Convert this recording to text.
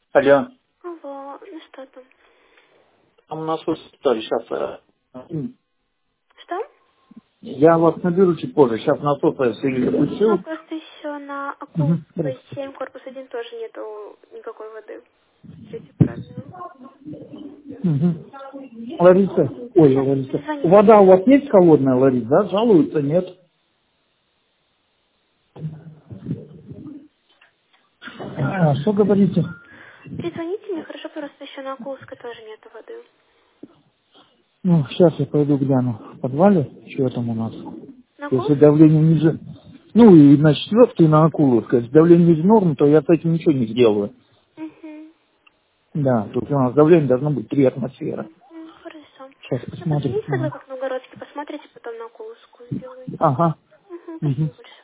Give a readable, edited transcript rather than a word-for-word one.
Алло, Алло, ну что там? там у нас вот история, сейчас. Что? Я вас наберу чуть позже, сейчас на сотое все А запустил. просто еще на Угу, Акулской здравствуйте. 7, корпус 1 тоже нету никакой воды. Третье правило. Угу. Лариса, ой, Сейчас Лариса, перезвоните. вода у вас есть холодная, Лариса, да? Жалуются, нет? Что говорите? Перезвоните мне, хорошо, просто еще на Акулской тоже нету воды. Ну, сейчас я пойду гляну в подвале, что там у нас. На Если Акулской? давление ниже, ну и на четвертой, и на Акуловской, если давление ниже нормы, то я с этим ничего не сделаю. Угу. Да, тут у нас давление должно быть 3 атмосферы. Угу, хорошо. Сейчас Ну, посмотрим. поднимите тогда Ага. как Новгородский, посмотрите, потом на Акулскую сделайте. Ага. Угу, Мгм. спасибо большое.